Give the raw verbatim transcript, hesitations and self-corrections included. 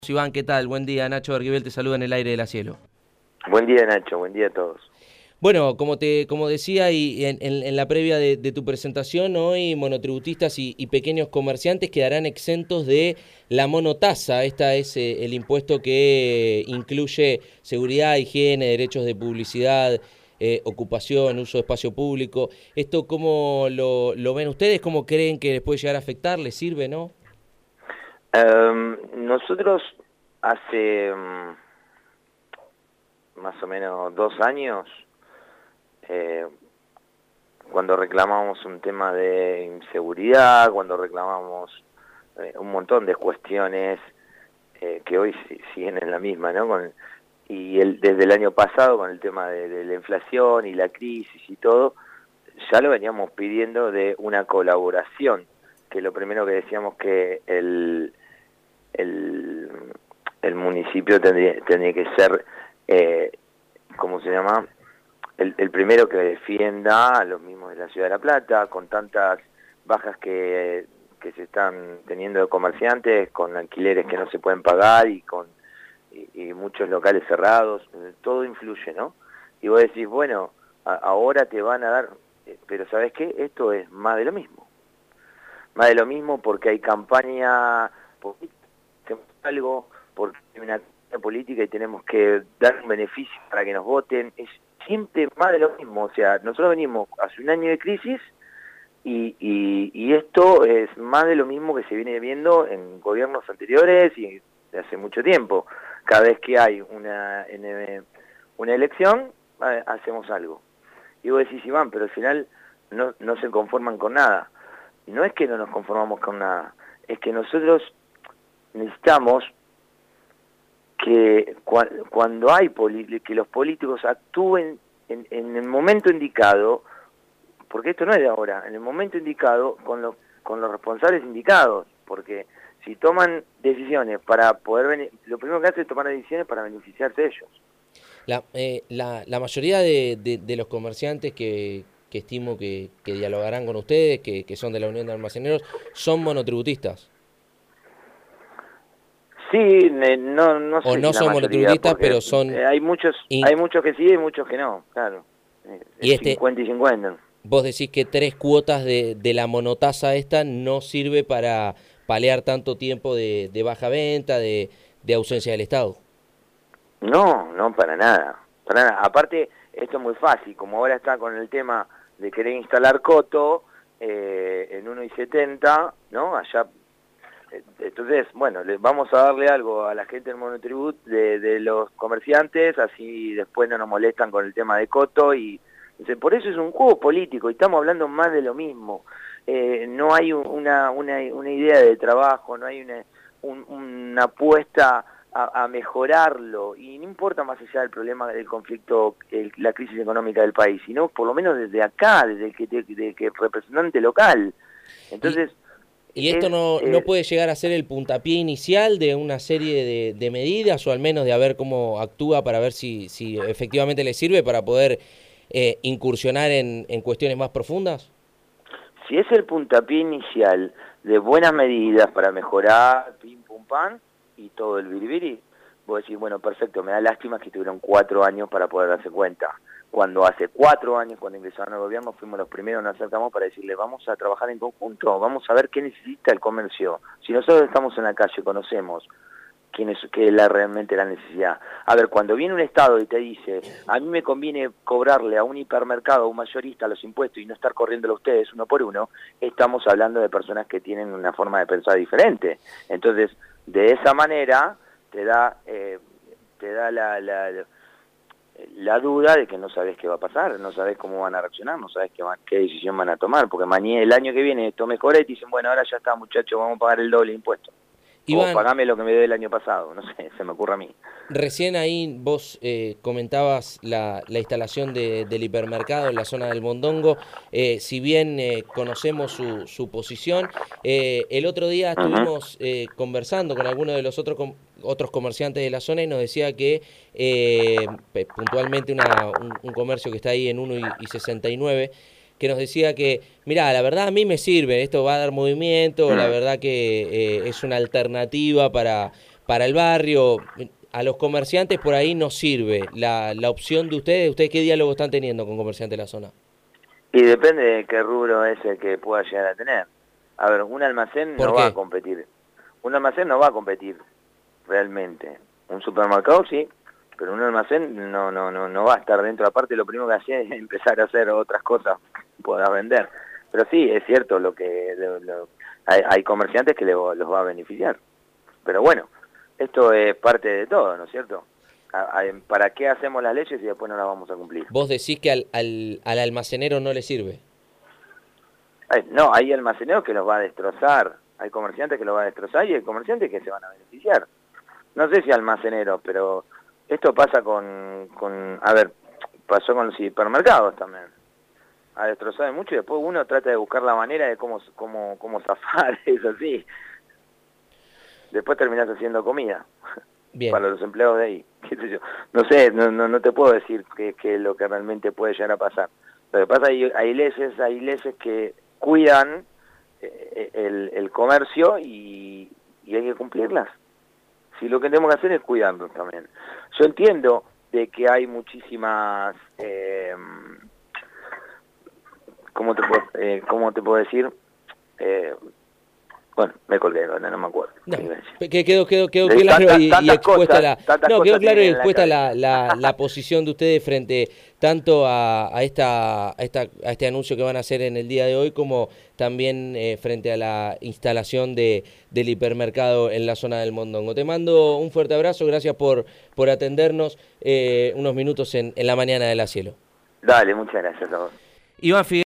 Iván, ¿qué tal? Buen día, Nacho Arguibel te saluda en el aire de la cielo. Buen día, Nacho, buen día a todos. Bueno, como te como decía y en, en- en la previa de, de tu presentación, hoy monotributistas y, y pequeños comerciantes quedarán exentos de la monotasa. Esta es eh, el impuesto que incluye seguridad, higiene, derechos de publicidad, eh, ocupación, uso de espacio público. ¿Esto cómo lo, lo ven ustedes? ¿Cómo creen que les puede llegar a afectar? ¿Les sirve, no? Um, nosotros hace um, más o menos dos años, eh, cuando reclamamos un tema de inseguridad, cuando reclamamos eh, un montón de cuestiones eh, que hoy siguen en la misma, ¿no? Con, y el, desde el año pasado con el tema de, de la inflación y la crisis y todo, ya lo veníamos pidiendo de una colaboración, que lo primero que decíamos que el El, el municipio tendría, tendría que ser, eh, ¿cómo se llama? El, el primero que defienda a los mismos de la Ciudad de La Plata, con tantas bajas que, que se están teniendo de comerciantes, con alquileres que no se pueden pagar y con y, y muchos locales cerrados, todo influye, ¿no? Y vos decís, bueno, a, ahora te van a dar, pero ¿sabés qué? Esto es más de lo mismo. Más de lo mismo porque hay campaña política, algo porque hay una política y tenemos que dar un beneficio para que nos voten, es siempre más de lo mismo. O sea, nosotros venimos hace un año de crisis y, y, y esto es más de lo mismo que se viene viendo en gobiernos anteriores y de hace mucho tiempo. Cada vez que hay una, una elección, hacemos algo. Y vos decís, Iván, pero al final no, no se conforman con nada. No es que no nos conformamos con nada, es que nosotros necesitamos que cu cuando hay que los políticos actúen en, en el momento indicado, porque esto no es de ahora, en el momento indicado con los con los responsables indicados, porque si toman decisiones para poder, lo primero que hacen es tomar decisiones para beneficiarse ellos. La, eh, la, la mayoría de, de, de los comerciantes que, que estimo que, que dialogarán con ustedes, que, que son de la Unión de Almaceneros, son monotributistas. Sí, no, no O sé no si la son mayoría, monotributistas, porque pero son... hay muchos, In... hay muchos que sí y muchos que no, claro. Y Es este, cincuenta y cincuenta. vos decís que tres cuotas de, de la monotasa esta no sirve para paliar tanto tiempo de, de baja venta, de, de ausencia del Estado. No, no, para nada, para nada. Aparte, esto es muy fácil, como ahora está con el tema de querer instalar coto eh, en uno y setenta, ¿no? Allá, eh, entonces, bueno, le, vamos a darle algo a la gente del monotribut de, de los comerciantes, así después no nos molestan con el tema de coto y entonces, por eso es un juego político y estamos hablando más de lo mismo. Eh, no hay una, una, una idea de trabajo, no hay una, un, una apuesta A, a mejorarlo, y no importa más allá del problema del conflicto, el, la crisis económica del país, sino por lo menos desde acá, desde el que, de, de, que representante local. Y, Entonces, y es... esto no, no Eh, puede llegar a ser el puntapié inicial de una serie de, de medidas, o al menos de a ver cómo actúa para ver si, si efectivamente le sirve para poder eh, incursionar en, en cuestiones más profundas. si es el puntapié inicial de buenas medidas para mejorar, pim, pum, pam, y todo el biribiri, vos decís, bueno, perfecto, me da lástima que tuvieron cuatro años para poder darse cuenta. Cuando hace cuatro años, cuando ingresaron al gobierno, fuimos los primeros, nos acercamos para decirle, vamos a trabajar en conjunto, vamos a ver qué necesita el comercio. Si nosotros estamos en la calle, conocemos quién es, qué es la, realmente la necesidad. A ver, cuando viene un Estado y te dice, a mí me conviene cobrarle a un hipermercado, a un mayorista los impuestos y no estar corriéndolo a ustedes uno por uno, estamos hablando de personas que tienen una forma de pensar diferente. Entonces, de esa manera, te da, eh, te da la, la, la duda de que no sabes qué va a pasar, no sabes cómo van a reaccionar, no sabes qué, van, qué decisión van a tomar, porque mañana, el año que viene esto mejora y te dicen, bueno, ahora ya está, muchachos, vamos a pagar el doble de impuestos. O Iván, pagame lo que me dio el año pasado, no sé, se me ocurre a mí. recién ahí vos eh, comentabas la, la instalación de, del hipermercado en la zona del Mondongo. Eh, si bien eh, conocemos su, su posición, eh, el otro día Uh-huh. estuvimos eh, conversando con algunos de los otros, com otros comerciantes de la zona y nos decía que eh, puntualmente una, un, un comercio que está ahí en uno y sesenta y nueve, que nos decía que, mirá, la verdad a mí me sirve, esto va a dar movimiento, la Mm. verdad que eh, es una alternativa para para el barrio. A los comerciantes por ahí no sirve la, la opción de ustedes. ¿Ustedes qué diálogo están teniendo con comerciantes de la zona? Y depende de qué rubro es el que pueda llegar a tener. A ver, un almacén no va a competir. Un almacén no va a competir realmente. Un supermercado sí, pero un almacén no no no no va a estar dentro. Aparte, lo primero que hace es empezar a hacer otras cosas que pueda vender. Pero sí, es cierto, lo que lo, lo, hay, hay comerciantes que le, los va a beneficiar. Pero bueno, esto es parte de todo, ¿no es cierto? ¿Para qué hacemos las leyes y después no las vamos a cumplir? ¿Vos decís que al, al, al almacenero no le sirve? No, hay almaceneros que los va a destrozar, hay comerciantes que los va a destrozar y hay comerciantes que se van a beneficiar. No sé si almaceneros, pero esto pasa con, con a ver, pasó con los hipermercados también. Ha destrozado mucho y después uno trata de buscar la manera de cómo, cómo, cómo zafar, eso así. Después terminás haciendo comida. Bien. Para los empleados de ahí, qué sé yo. No sé, no, no, no te puedo decir qué es lo que realmente puede llegar a pasar. Lo que pasa es que hay leyes, hay leyes que cuidan eh, el, el comercio y, y hay que cumplirlas. Si lo que tenemos que hacer es cuidarnos también. Yo entiendo de que hay muchísimas, eh, ¿cómo te puedo, eh, cómo te puedo decir? Eh, Bueno, me colgué, no, no me acuerdo. No, que quedó, quedó, quedó claro tanta, y, y expuesta cosas, la, no, quedó claro y expuesta la, la, la posición de ustedes frente tanto a, a, esta, a, esta, a este anuncio que van a hacer en el día de hoy, como también eh, frente a la instalación de, del hipermercado en la zona del Mondongo. Te mando un fuerte abrazo, gracias por, por atendernos eh, unos minutos en, en la mañana de la Cielo. Dale, muchas gracias a vos. Iván Figueroa.